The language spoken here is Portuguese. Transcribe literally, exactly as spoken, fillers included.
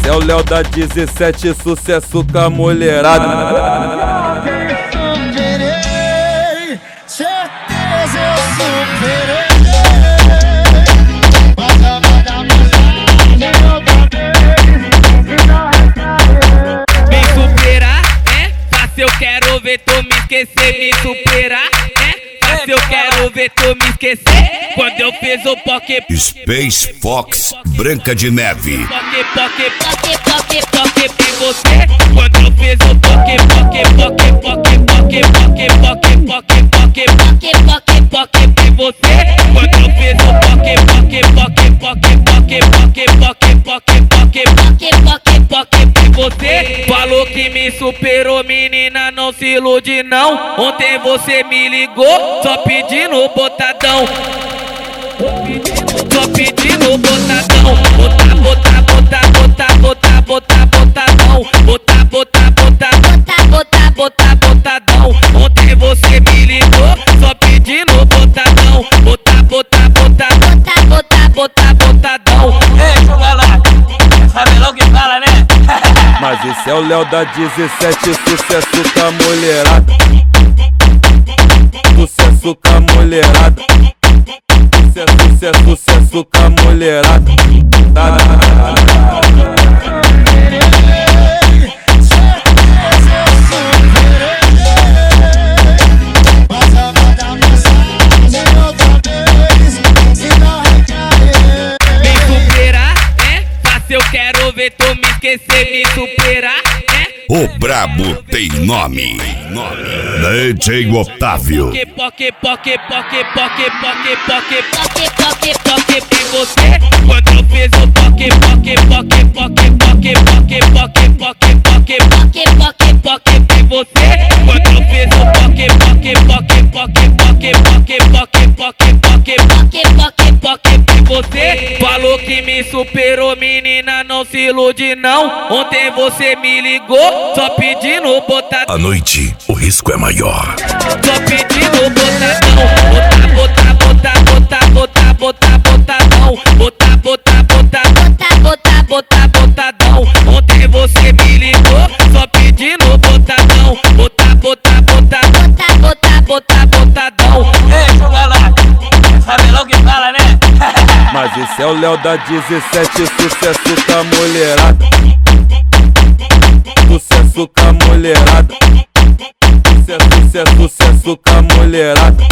esse é o Léo da dezessete, sucesso com a mulherada. Superei, certeza eu superei. Me superar, é fácil, eu quero ver tu me esquecer. Me superar, é fácil, eu quero ver tu me esquecer. Quando eu fiz o poké Space Fox Branca de Neve. Poké, poké, poké, poké, poké em você. Quando eu fiz o poké, poké, poké, poké, poké, poké, poké, poké, poké, poké, poké, poké em você. Quando eu fiz o poké, poké, poké, poké, poké, poké, poké, poké, poké, poké, poké, poké em você. Falou que me superou, menina, não se ilude não. Ontem você me ligou, só pedindo botadão. Só pedindo botadão. Botar, botar, botar, botar, botar, botar, botadão. Botar, botar, botar, botar, botar, botar, botadão. Ontem você me ligou, só pedindo botadão. Botar, botar, botar, botar, botar, botar, botadão. Ei, Chugalá, sabe logo que fala, né? Mas esse é o Léo da dezessete, sucesso com a mulherada. Sucesso com a mulherada. Sucesso, sucesso, sucesso com a mulherada. Me superar, é fácil, eu quero ver tu me esquecer. Me superar, é O brabo tem nome. D J Otávio. Poké, poké, poké, poké, poké, poké, poké, poké, poké, poké em você. Quando eu fiz o poké, poké, poké, poké, poké, poké, poké, poké, poké, poké, poké, poké em você. Quando eu fiz o poké, poké, poké, poké, poké, poké, poké, poké, poké, poké, poké, poké em você. Falou que me superou, menina, não se ilude não. Ontem você me ligou, só pedindo botadão. À noite, o risco é maior. Só pedindo botadão. Botar, botar, botar, botar, botar, botar, botadão. Botar, botar, botar, botar, botar, botar, botadão. Ontem você me ligou, só pedindo botadão. Botar, botar, botar, botar, botar, botar, botadão. Ei, Chugalá, sabe logo que fala, né? Mas esse é o Léo da dezessete, sucesso com a mulherada. Sucesso com a mulherada. Sucesso, sucesso, sucesso com a mulherada.